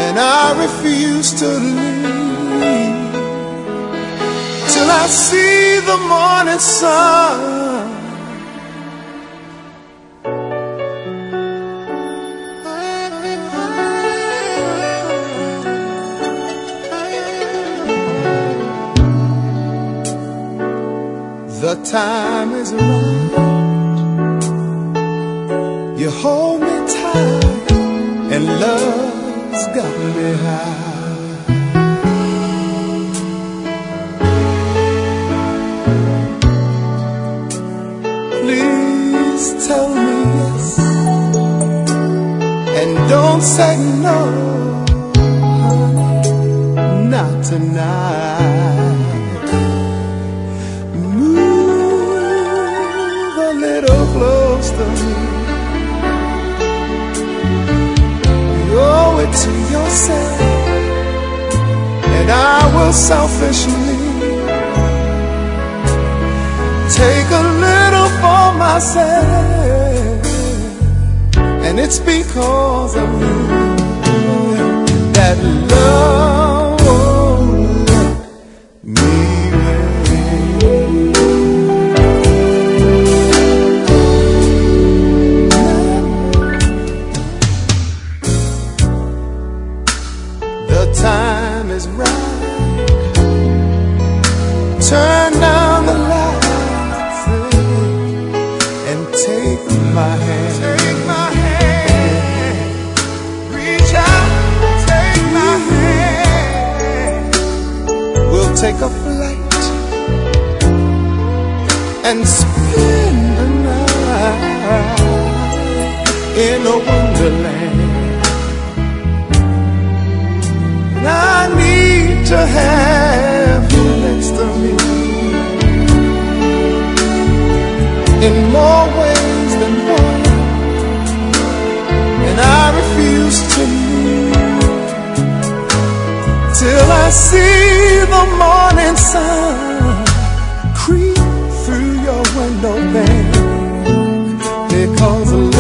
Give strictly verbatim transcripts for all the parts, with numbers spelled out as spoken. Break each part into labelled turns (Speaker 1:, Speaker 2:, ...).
Speaker 1: and I refuse to leave till I see the morning sun. The time is right, you hold me tight, and love's got me high. Please tell me yes, and don't say no, honey, not tonight. Close to me, you owe it to yourself, and I will selfishly take a little for myself, and it's because of you that love won't let me. Time is right, turn down the lights and take my hand. Take my hand, reach out, take my hand. We'll take a flight and spend the night in a wonderland. I need to have you next to me in more ways than one, and I refuse to leave till I see the morning sun creep through your window pane, because love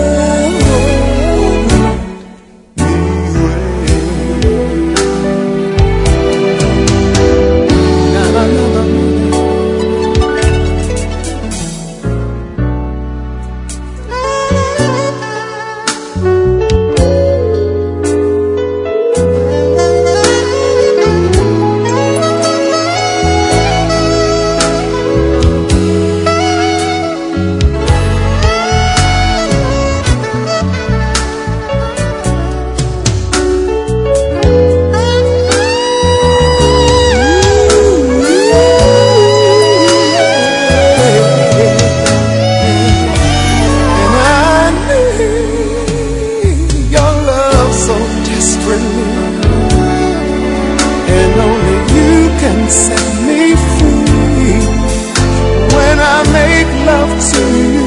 Speaker 1: set me free when I make love to you.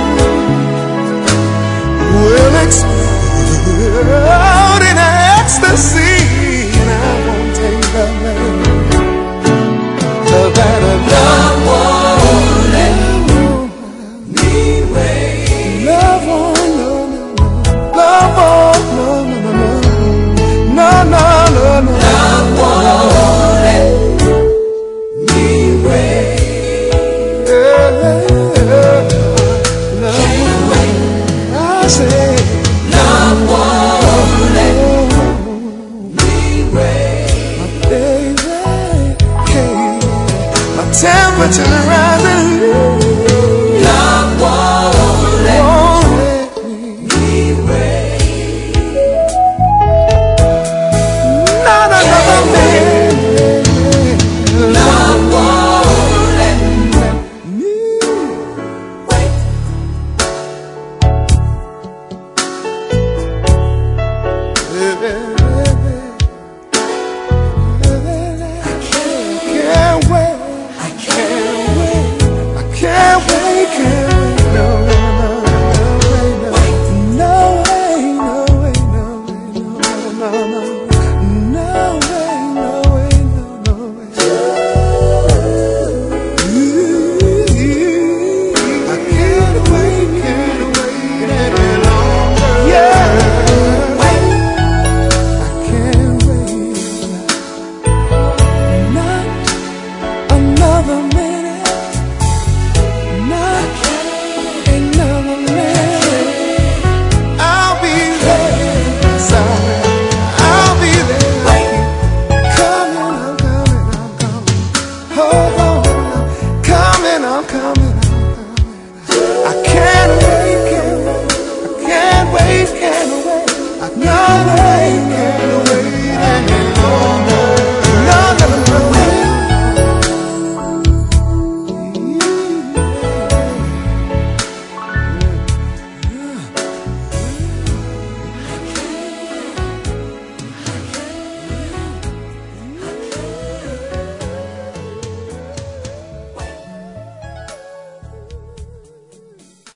Speaker 1: We'll explode in ecstasy, and I won't take the blame. The better love won't let me wait. Love won't, no, no, no. Love won't, no, no, no, no. No, no, no, no. Love won't. Temperature